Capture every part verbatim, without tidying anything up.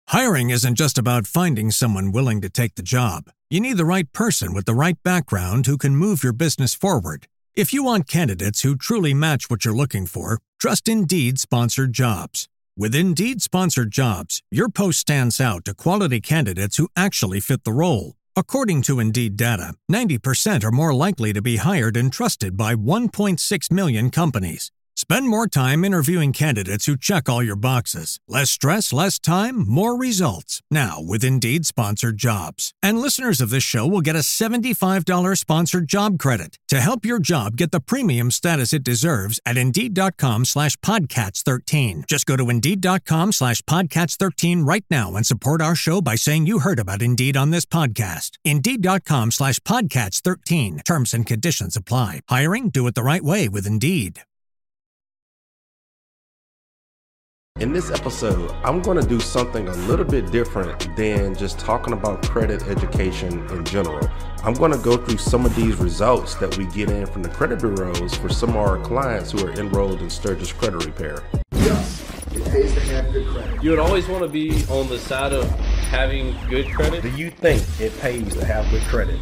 Hiring isn't just about finding someone willing to take the job. You need the right person with the right background who can move your business forward. If you want candidates who truly match what you're looking for, trust Indeed Sponsored Jobs. With Indeed Sponsored Jobs, your post stands out to quality candidates who actually fit the role. According to Indeed data, ninety percent are more likely to be hired and trusted by one point six million companies. Spend more time interviewing candidates who check all your boxes. Less stress, less time, more results. Now with Indeed Sponsored Jobs. And listeners of this show will get a seventy-five dollars sponsored job credit to help your job get the premium status it deserves at Indeed.com slash Podcats 13. Just go to Indeed.com slash Podcats 13 right now and support our show by saying you heard about Indeed on this podcast. Indeed.com slash Podcats 13. Terms and conditions apply. Hiring? Do it the right way with Indeed. In this episode, I'm going to do something a little bit different than just talking about credit education in general. I'm going to go through some of these results that we get in from the credit bureaus for some of our clients who are enrolled in Sturgis Credit Repair. Yes, it pays to have good credit. You would always want to be on the side of having good credit. Do you think it pays to have good credit?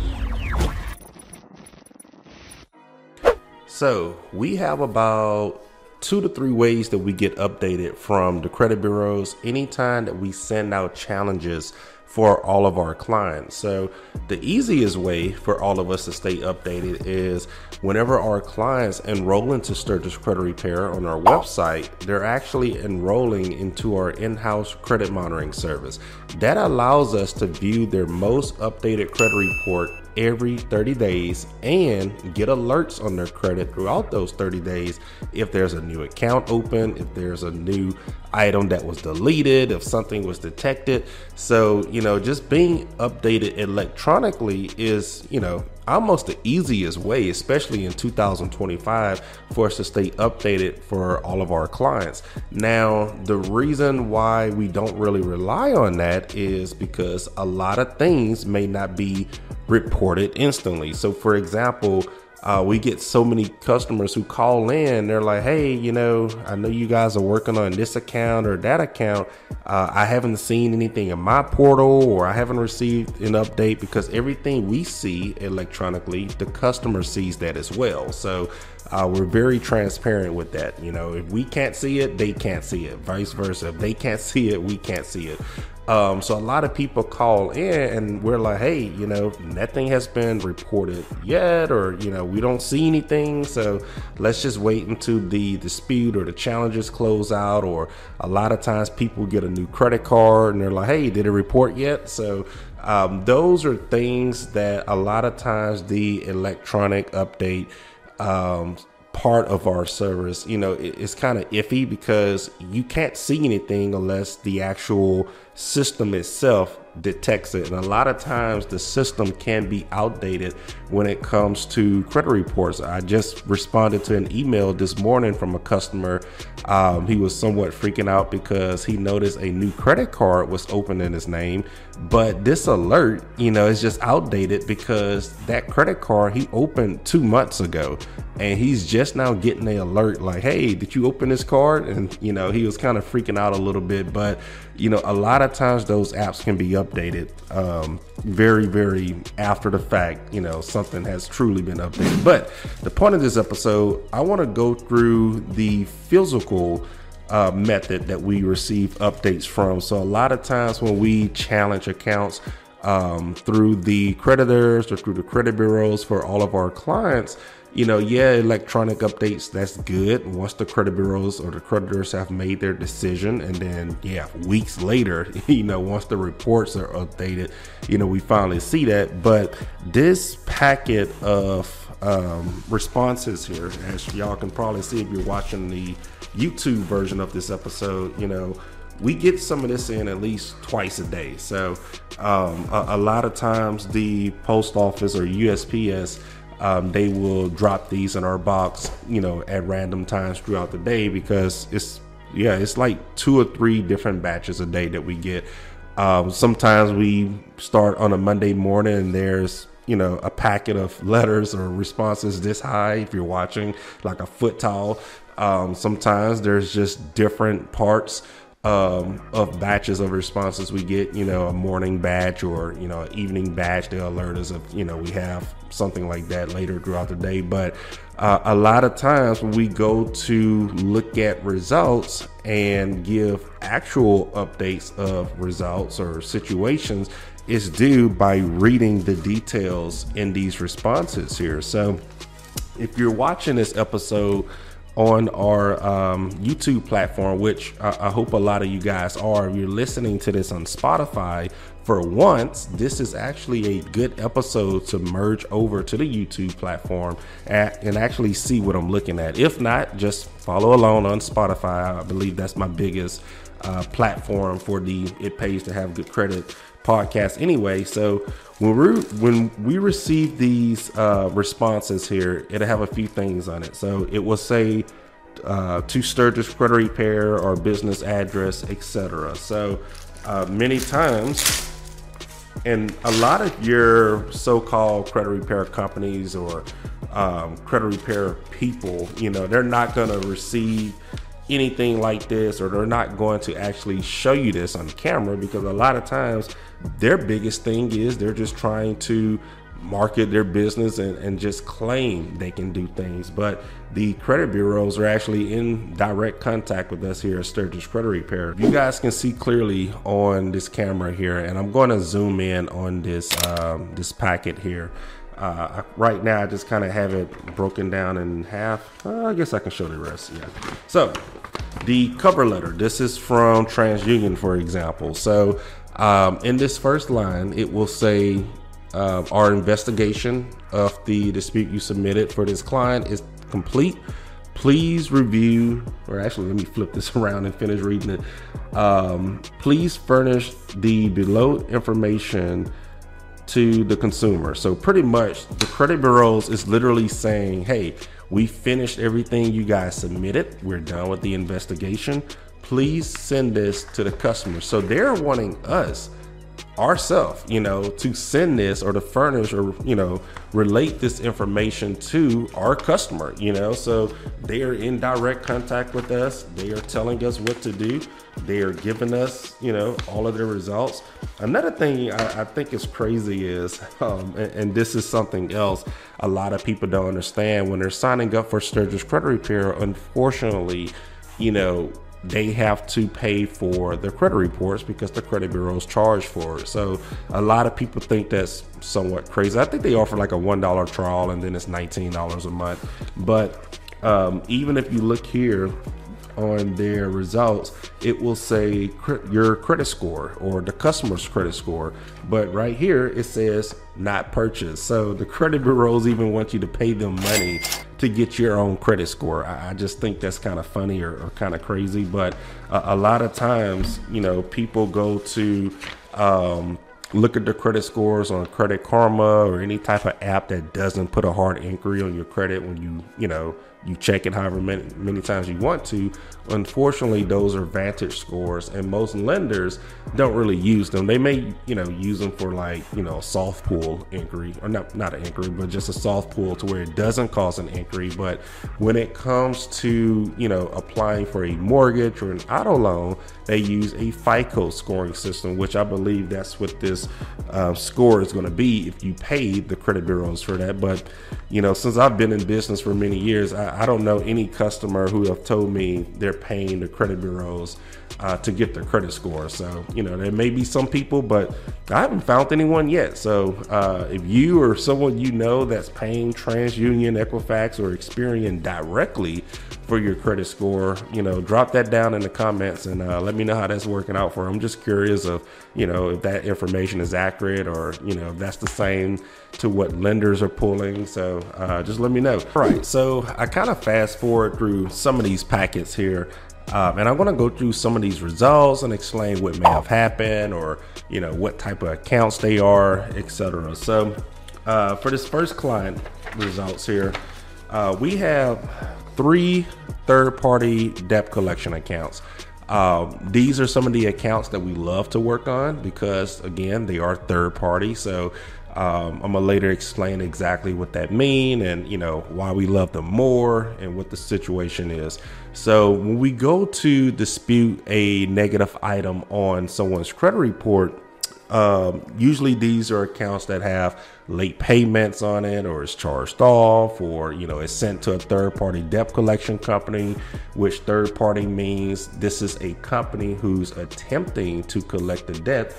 So we have about two to three ways that we get updated from the credit bureaus anytime that we send out challenges for all of our clients. So the easiest way for all of us to stay updated is whenever our clients enroll into Sturgis Credit Repair on our website, they're actually enrolling into our in-house credit monitoring service. That allows us to view their most updated credit report every thirty days and get alerts on their credit throughout those thirty days. If there's a new account open, if there's a new item that was deleted, if something was detected. So, you know, just being updated electronically is, you know, almost the easiest way, especially in two thousand twenty-five, for us to stay updated for all of our clients. Now, the reason why we don't really rely on that is because a lot of things may not be reported instantly. So for example, uh, we get so many customers who call in, they're like, hey, you know, I know you guys are working on this account or that account. Uh, I haven't seen anything in my portal, or I haven't received an update, because everything we see electronically, the customer sees that as well. So uh, we're very transparent with that. You know, if we can't see it, they can't see it, vice versa. If they can't see it, we can't see it. Um, so a lot of people call in and we're like, hey, you know, nothing has been reported yet, or, you know, we don't see anything. So let's just wait until the dispute or the challenges close out. Or a lot of times people get a new credit card and they're like, hey, did it report yet? So um, those are things that a lot of times the electronic update um, part of our service, you know, it, it's kind of iffy because you can't see anything unless the actual system itself detects it. And a lot of times the system can be outdated when it comes to credit reports. I just responded to an email this morning from a customer. Um, he was somewhat freaking out because he noticed a new credit card was opened in his name, but this alert, you know, is just outdated because that credit card he opened two months ago, and he's just now getting the alert like, hey, did you open this card? And, you know, he was kind of freaking out a little bit, but, you know, a lot of times those apps can be updated um, very, very after the fact, you know, something has truly been updated. But the point of this episode, I want to go through the physical uh, method that we receive updates from. So a lot of times when we challenge accounts um, through the creditors or through the credit bureaus for all of our clients, you know, yeah, electronic updates, that's good once the credit bureaus or the creditors have made their decision. And then, yeah, weeks later, you know, once the reports are updated, you know, we finally see that. But this packet of um, responses here, as y'all can probably see if you're watching the YouTube version of this episode, you know, we get some of this in at least twice a day. So um, a, a lot of times the post office or U S P S, Um, they will drop these in our box, you know, at random times throughout the day, because it's, yeah, it's like two or three different batches a day that we get. Um, sometimes we start on a Monday morning and there's, you know, a packet of letters or responses this high, if you're watching, like a foot tall. Um, sometimes there's just different parts um, of batches of responses we get, you know, a morning batch or, you know, an evening batch. They'll alert us if, you know, we have something like that later throughout the day. But uh, a lot of times when we go to look at results and give actual updates of results or situations, it's due by reading the details in these responses here. So if you're watching this episode on our um, YouTube platform, which I, I hope a lot of you guys are, if you're listening to this on Spotify, for once, this is actually a good episode to merge over to the YouTube platform at, and actually see what I'm looking at. If not, just follow along on Spotify. I believe that's my biggest uh, platform for the It Pays to Have Good Credit podcast anyway. So when we when we receive these uh, responses here, it'll have a few things on it. So it will say uh, to Sturgis Credit Repair or business address, et cetera. So uh, many times, and a lot of your so-called credit repair companies or um, credit repair people, you know, they're not going to receive anything like this, or they're not going to actually show you this on camera, because a lot of times their biggest thing is they're just trying to market their business and, and just claim they can do things. But the credit bureaus are actually in direct contact with us here at Sturgis Credit Repair. You guys can see clearly on this camera here, and I'm going to zoom in on this um, this packet here. Uh, right now, I just kind of have it broken down in half. Uh, I guess I can show the rest. Yeah. So the cover letter, this is from TransUnion, for example. So um, in this first line, it will say uh, our investigation of the dispute you submitted for this client is complete. Please review, or actually, let me flip this around and finish reading it. Um, please furnish the below information to the consumer. So pretty much the credit bureaus is literally saying, hey, we finished everything you guys submitted. We're done with the investigation. Please send this to the customer. So they're wanting us, ourselves, you know, to send this or to furnish or, you know, relate this information to our customer, you know. So they are in direct contact with us. They are telling us what to do. They are giving us, you know, all of their results. Another thing I, I think is crazy is, um, and, and this is something else a lot of people don't understand when they're signing up for Sturgis Credit Repair. Unfortunately, you know, they have to pay for their credit reports because the credit bureaus charge for it. So a lot of people think that's somewhat crazy. I think they offer like a one dollar trial and then it's nineteen dollars a month. But um, even if you look here on their results, it will say cr- your credit score or the customer's credit score. But right here, it says not purchased. So the credit bureaus even want you to pay them money to get your own credit score. I, I just think that's kind of funny or, or kind of crazy. But uh, a lot of times, you know, people go to um, look at the credit scores on Credit Karma or any type of app that doesn't put a hard inquiry on your credit when you, you know, you check it however many, many times you want to. Unfortunately, those are Vantage scores, and most lenders don't really use them. They may, you know, use them for like, you know, a soft pull inquiry, or not, not an inquiry, but just a soft pull to where it doesn't cause an inquiry. But when it comes to, you know, applying for a mortgage or an auto loan, they use a FICO scoring system, which I believe that's what this uh, score is going to be if you pay the credit bureaus for that. But, you know, since I've been in business for many years, I, I don't know any customer who have told me they're paying the credit bureaus uh, to get their credit score. So, you know, there may be some people, but I haven't found anyone yet. So uh, if you or someone you know that's paying TransUnion, Equifax, or Experian directly for your credit score, you know, drop that down in the comments and uh, let me know how that's working out for them. I'm just curious of, you know, if that information is accurate or, you know, if that's the same to what lenders are pulling. So uh, just let me know. All right. So I kind of fast forward through some of these packets here. Um, and I'm going to go through some of these results and explain what may have happened or, you know, what type of accounts they are, et cetera. So uh, for this first client results here, uh, we have three third-party debt collection accounts. Um, these are some of the accounts that we love to work on because, again, they are third-party. So Um, I'm gonna later explain exactly what that mean and, you know, why we love them more and what the situation is. So when we go to dispute a negative item on someone's credit report, um, usually these are accounts that have late payments on it, or it's charged off, or, you know, it's sent to a third party debt collection company, which third party means this is a company who's attempting to collect the debt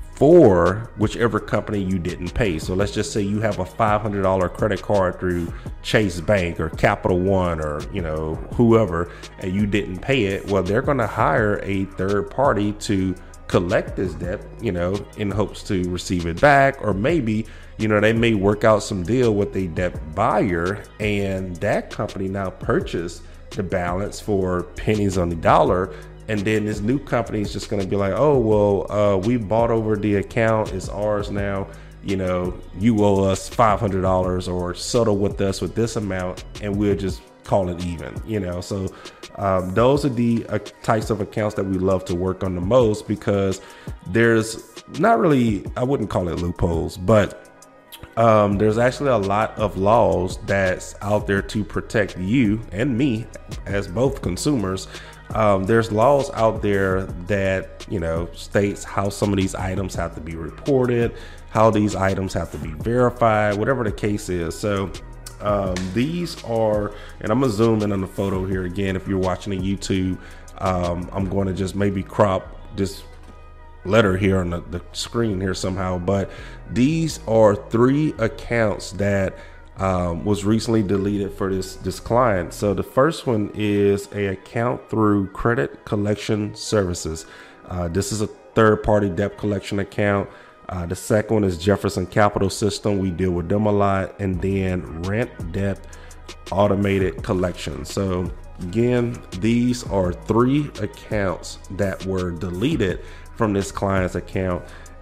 for whichever company you didn't pay. So let's just say you have a five hundred dollars credit card through Chase Bank or Capital One or, you know, whoever, and you didn't pay it. Well, they're going to hire a third party to collect this debt, you know, in hopes to receive it back. Or maybe, you know, they may work out some deal with a debt buyer, and that company now purchase the balance for pennies on the dollar. And then this new company is just going to be like, oh, well, uh, we bought over the account. It's ours now. You know, you owe us five hundred dollars, or settle with us with this amount, and we'll just call it even, you know. So um, those are the uh, types of accounts that we love to work on the most, because there's not really, I wouldn't call it loopholes, but Um, there's actually a lot of laws that's out there to protect you and me as both consumers. Um, there's laws out there that, you know, states how some of these items have to be reported, how these items have to be verified, whatever the case is. So um, these are, and I'm gonna zoom in on the photo here again. If you're watching on YouTube, um, I'm going to just maybe crop this letter here on the, the screen here somehow, but these are three accounts that um, was recently deleted for this this client. So the first one is a account through Credit Collection Services. Uh, this is a third party debt collection account. Uh, the second one is Jefferson Capital System. We deal with them a lot. And then Rent Debt Automated Collection. So again, these are three accounts that were deleted from this client's account,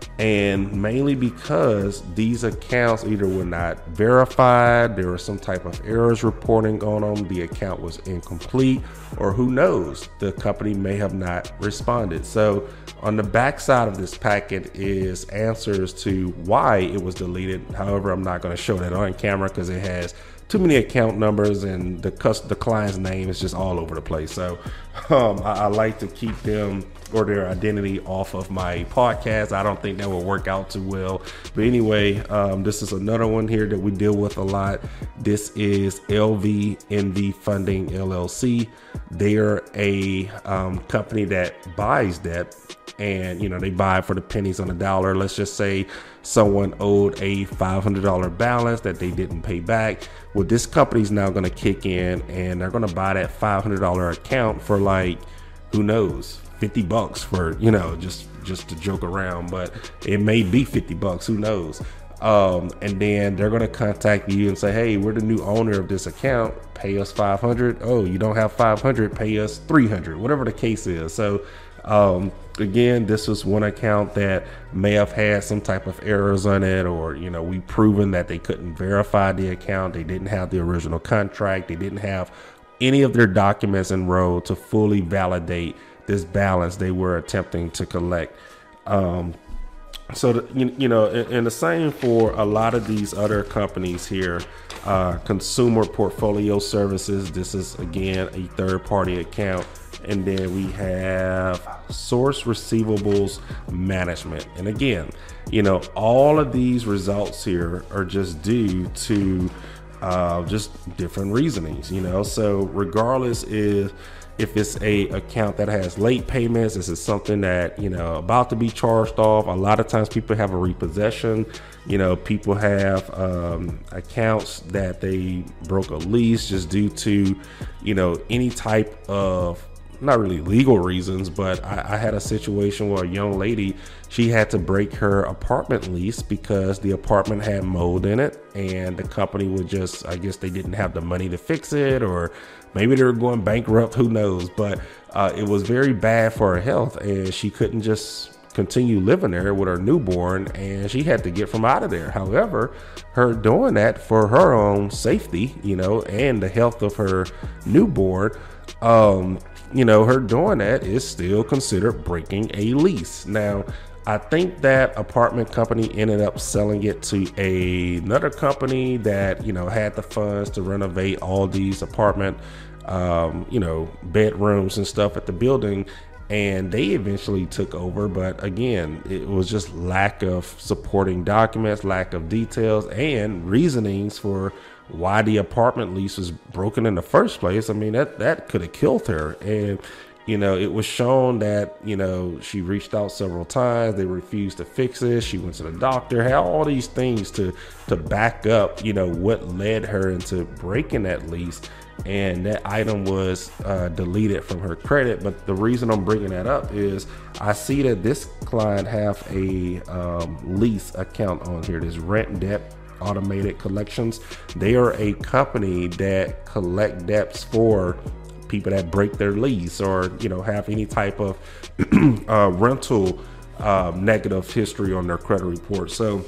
and mainly because these accounts either were not verified, there was some type of errors reporting on them, the account was incomplete, or who knows, the company may have not responded. So on the back side of this packet is answers to why it was deleted. However, I'm not going to show that on camera because it has too many account numbers, and the the client's name is just all over the place. So um, I, I like to keep them or their identity off of my podcast. I don't think that will work out too well. But anyway, um, this is another one here that we deal with a lot. This is L V N V Funding L L C. They're a um, company that buys debt, and you know, they buy for the pennies on the dollar. Let's just say someone owed a five hundred dollars balance that they didn't pay back. Well, this company's now going to kick in, and they're going to buy that five hundred dollars account for, like, who knows, fifty bucks for, you know, just just to joke around, but it may be fifty bucks, who knows. Um, and then they're going to contact you and say, hey, we're the new owner of this account, pay us five hundred. Oh, you don't have five hundred, pay us three hundred, whatever the case is. So um, again, this was one account that may have had some type of errors on it, or, you know, we proven that they couldn't verify the account. They didn't have the original contract. They didn't have any of their documents enrolled to fully validate this balance they were attempting to collect. Um, so, the, you, you know, and, and the same for a lot of these other companies here, uh, Consumer Portfolio Services. This is, again, a third party account. And then we have Source Receivables Management. And again, you know, all of these results here are just due to uh, just different reasonings, you know. So regardless if, if it's a account that has late payments, this is something that, you know, about to be charged off. A lot of times people have a repossession. You know, people have um, accounts that they broke a lease just due to, you know, any type of, not really legal reasons, but I, I had a situation where a young lady, she had to break her apartment lease because the apartment had mold in it, and the company would just, I guess they didn't have the money to fix it, or maybe they were going bankrupt, who knows. But uh, it was very bad for her health, and she couldn't just continue living there with her newborn, and she had to get from out of there. However, her doing that for her own safety, you know, and the health of her newborn, um, you know, her doing that is still considered breaking a lease. Now, I think that apartment company ended up selling it to a, another company that, you know, had the funds to renovate all these apartment, um, you know, bedrooms and stuff at the building. And they eventually took over. But again, it was just lack of supporting documents, lack of details, and reasonings for why the apartment lease was broken in the first place. I mean, that, that could have killed her. And, you know, it was shown that, you know, she reached out several times. They refused to fix it. She went to the doctor, had all these things to, to back up, you know, what led her into breaking that lease. And that item was uh, deleted from her credit. But the reason I'm bringing that up is I see that this client have a um, lease account on here. This Rent Debt Automated Collections. They are a company that collect debts for people that break their lease or, you know, have any type of uh, rental uh, negative history on their credit report. So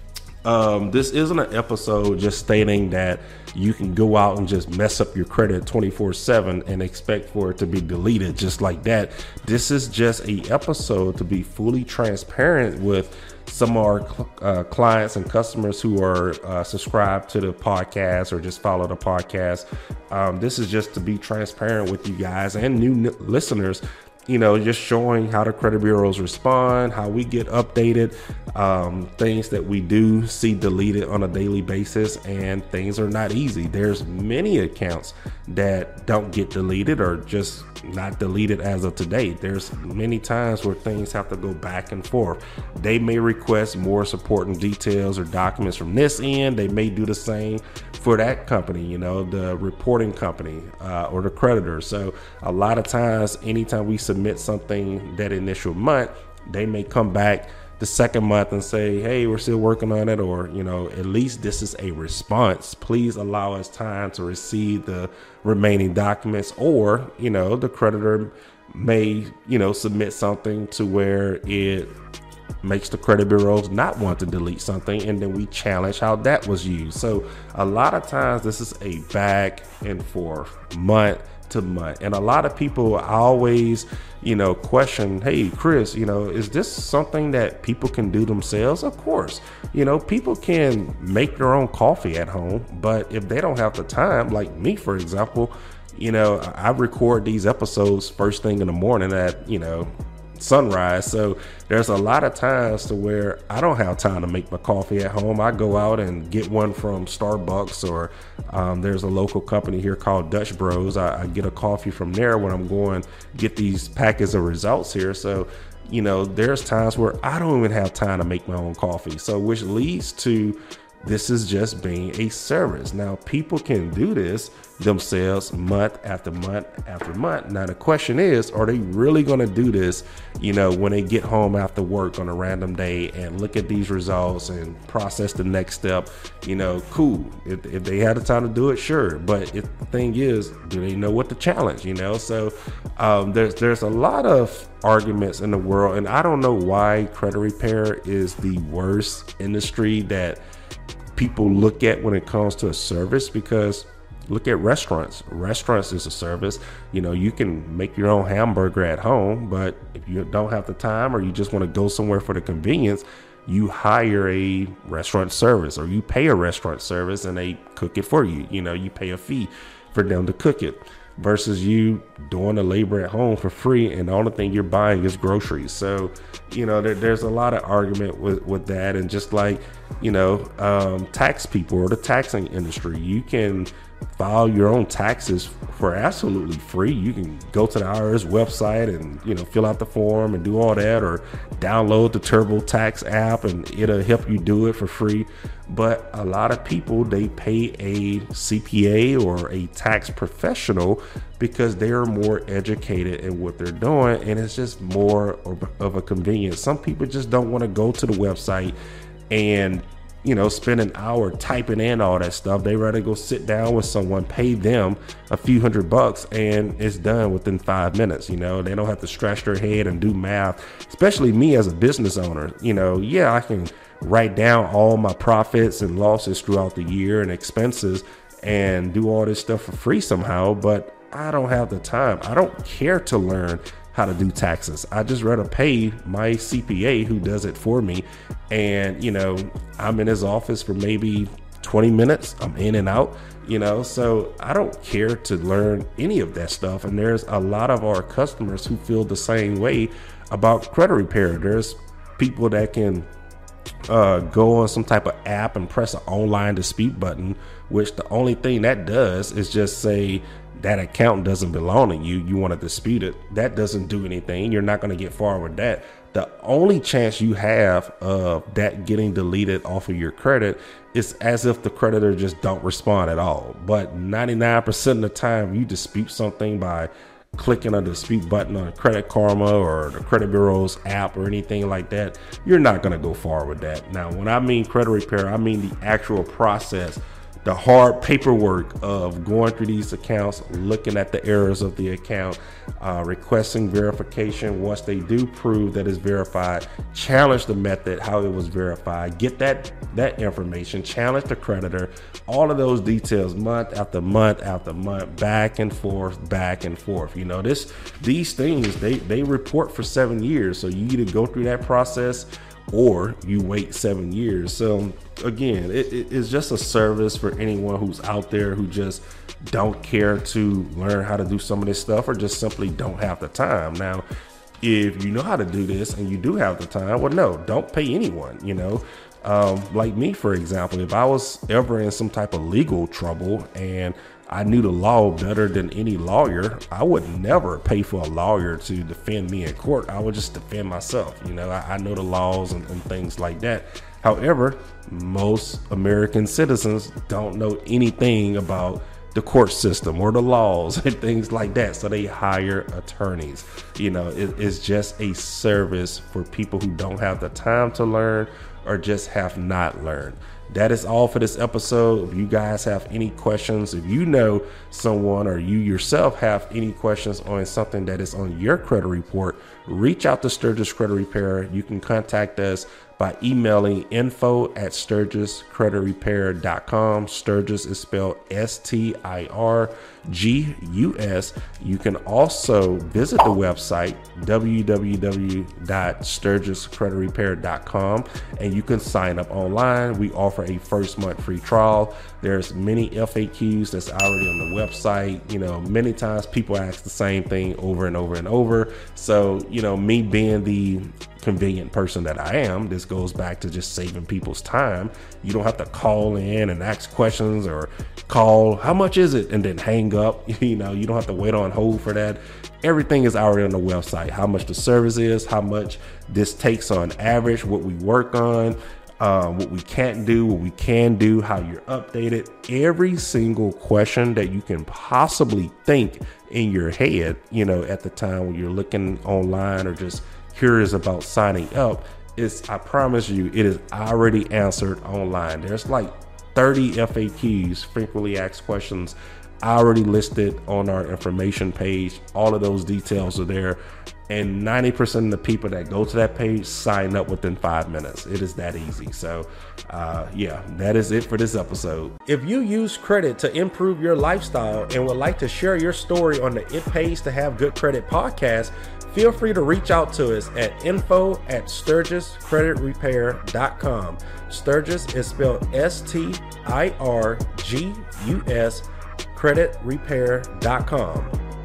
um, this isn't an episode just stating that you can go out and just mess up your credit twenty-four seven and expect for it to be deleted just like that. This is just a episode to be fully transparent with some of our uh, clients and customers who are uh, subscribed to the podcast or just follow the podcast. Um, this is just to be transparent with you guys and new n- listeners, you know, just showing how the credit bureaus respond, how we get updated, um, things that we do see deleted on a daily basis, and things are not easy. There's many accounts that don't get deleted or just not deleted as of today. There's many times where things have to go back and forth. They may request more supporting details or documents from this end. They may do the same for that company, you know, the reporting company uh, or the creditor. So a lot of times, anytime we submit something that initial month, they may come back the second month and say, hey, we're still working on it, or, you know, at least this is a response. Please allow us time to receive the remaining documents, or, you know, the creditor may, you know, submit something to where it makes the credit bureaus not want to delete something, and then we challenge how that was used. So a lot of times this is a back and forth, month to month. And a lot of people always, you know, question, hey, Chris, you know, is this something that people can do themselves? Of course, you know, people can make their own coffee at home, but if they don't have the time, like me, for example, you know, I record these episodes first thing in the morning at, you know, sunrise. So there's a lot of times to where I don't have time to make my coffee at home. I go out and get one from Starbucks, or um, there's a local company here called Dutch Bros. I, I get a coffee from there when I'm going get these packets of results here. So, you know, there's times where I don't even have time to make my own coffee. So which leads to this is just being a service. Now, people can do this themselves month after month after month. Now, the question is, are they really going to do this, you know, when they get home after work on a random day and look at these results and process the next step? You know, cool. If, if they had the time to do it, sure. But if the thing is, do they know what to challenge, you know? So um, there's, there's a lot of arguments in the world, and I don't know why credit repair is the worst industry that people look at when it comes to a service, because look at restaurants. Restaurants is a service. You know, you can make your own hamburger at home, but if you don't have the time or you just want to go somewhere for the convenience, you hire a restaurant service, or you pay a restaurant service and they cook it for you. You know, you pay a fee for them to cook it, versus you doing the labor at home for free, and the only thing you're buying is groceries. So, you know, there, there's a lot of argument with, with that. And just like, you know, um, tax people or the taxing industry, you can file your own taxes for absolutely free. You can go to the I R S website and, you know, fill out the form and do all that, or download the TurboTax app and it'll help you do it for free. But a lot of people, they pay a C P A or a tax professional because they're more educated in what they're doing, and it's just more of a convenience. Some people just don't want to go to the website and, you know, spend an hour typing in all that stuff. They rather go sit down with someone, pay them a few hundred bucks, and it's done within five minutes. You know, they don't have to scratch their head and do math. Especially me as a business owner, you know, yeah, I can write down all my profits and losses throughout the year and expenses and do all this stuff for free somehow, but I don't have the time. I don't care to learn how to do taxes. I just rather pay my C P A who does it for me. And, you know, I'm in his office for maybe twenty minutes. I'm in and out, you know, so I don't care to learn any of that stuff. And there's a lot of our customers who feel the same way about credit repair. There's people that can uh, go on some type of app and press an online dispute button, which the only thing that does is just say that account doesn't belong to you. You want to dispute it. That doesn't do anything. You're not going to get far with that. The only chance you have of that getting deleted off of your credit is as if the creditor just don't respond at all. But ninety-nine percent of the time you dispute something by clicking a dispute button on Credit Karma or the credit bureau's app or anything like that, you're not going to go far with that. Now, when I mean credit repair, I mean the actual process, the hard paperwork of going through these accounts, looking at the errors of the account, uh, requesting verification. Once they do prove that it's verified, challenge the method, how it was verified, get that, that information, challenge the creditor, all of those details, month after month after month, back and forth, back and forth. You know, this, these things, they, they report for seven years. So you either go through that process or you wait seven years. So again, it, it, it's just a service for anyone who's out there who just don't care to learn how to do some of this stuff or just simply don't have the time. Now, if you know how to do this and you do have the time, well, no, don't pay anyone, you know. Um, like me, for example, if I was ever in some type of legal trouble and I knew the law better than any lawyer, I would never pay for a lawyer to defend me in court. I would just defend myself. You know, I, I know the laws and, and things like that. However, most American citizens don't know anything about the court system or the laws and things like that. So they hire attorneys. You know, it, it's just a service for people who don't have the time to learn or just have not learned. That is all for this episode. If you guys have any questions, if you know someone or you yourself have any questions on something that is on your credit report, reach out to Sturgis Credit Repair. You can contact us by emailing info at sturgis credit repair dot com. Sturgis is spelled S T I R G U S. You can also visit the website w w w dot sturgis credit repair dot com and you can sign up online. We offer a first month free trial. There's many F A Qs that's already on the website. You know, many times people ask the same thing over and over and over. So, you know, me being the convenient person that I am, this goes back to just saving people's time. You don't have to call in and ask questions or call, how much is it? And then hang up. You know, you don't have to wait on hold for that. Everything is already on the website. How much the service is, how much this takes on average, what we work on, uh, what we can't do, what we can do, how you're updated. Every single question that you can possibly think in your head, you know, at the time when you're looking online or just curious about signing up, is, I promise you, it is already answered online. There's like thirty F A Qs, frequently asked questions, already listed on our information page. All of those details are there. And ninety percent of the people that go to that page sign up within five minutes. It is that easy. So uh, yeah, that is it for this episode. If you use credit to improve your lifestyle and would like to share your story on the It Pays to Have Good Credit podcast, feel free to reach out to us at info at sturgis credit repair dot com. Sturgis is spelled S T I R G U S, credit repair dot com.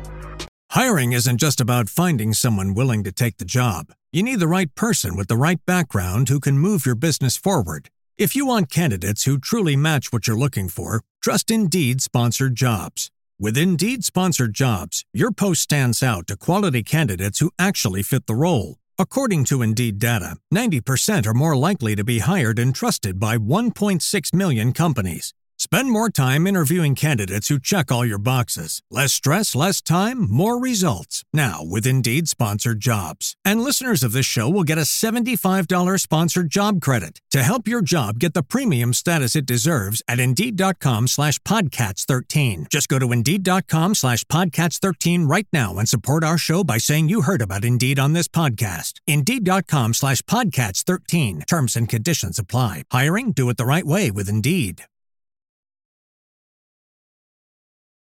Hiring isn't just about finding someone willing to take the job. You need the right person with the right background who can move your business forward. If you want candidates who truly match what you're looking for, trust Indeed Sponsored Jobs. With Indeed Sponsored Jobs, your post stands out to quality candidates who actually fit the role. According to Indeed data, ninety percent are more likely to be hired and trusted by one point six million companies. Spend more time interviewing candidates who check all your boxes. Less stress, less time, more results. Now with Indeed Sponsored Jobs. And listeners of this show will get a seventy-five dollars sponsored job credit to help your job get the premium status it deserves at Indeed.com slash Podcats 13. Just go to Indeed.com slash Podcats 13 right now and support our show by saying you heard about Indeed on this podcast. Indeed.com slash Podcats 13. Terms and conditions apply. Hiring? Do it the right way with Indeed.